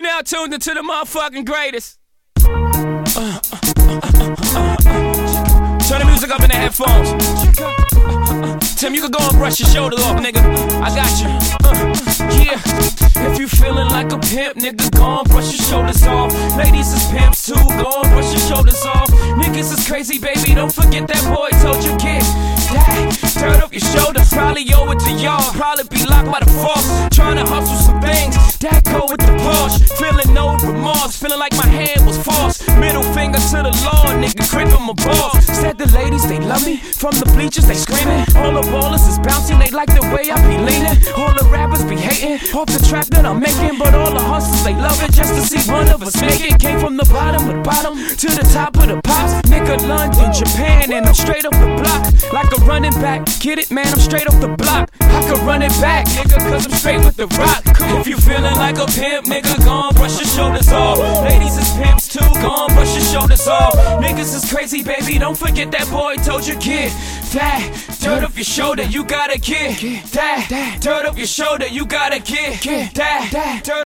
Now tuned into the motherfucking greatest. Turn the music up in the headphones. Tim, you can go and brush your shoulders off, nigga. I got you. Yeah. If you feeling like a pimp, nigga, go and brush your shoulders off. Ladies is pimps too, go and brush your shoulders off. Niggas is crazy, baby, don't forget that boy told you get that dirt off your shoulders. Probably owe it to y'all, probably be locked by the force. Trying to hustle some things, that go with the Porsche. Feeling no remorse, feeling like my hand was forced. Middle finger to the law, nigga, crippin' my balls. Said the ladies, they love me, from the bleachers, they screaming. All the ballers is bouncing, they like the way I be leaning. All the rappers be hating, off the trap that I'm making. But all the hustlers, they love it, just to see one of us make it. Came from the bottom of the bottom, to the top of the pops. Nigga, London, Japan, and I'm straight off the block. Like a running back, get it, man, I'm straight off the block. I could run it back, nigga, cause I'm straight with the rock. If you feeling like a pimp, nigga, go and brush your shoulders off. Ladies is pimps too, go and brush your shoulders off. Niggas is crazy, baby, don't forget that boy told you get that dirt off your shoulder, you gotta get that dirt off your shoulder, you gotta get that dirt.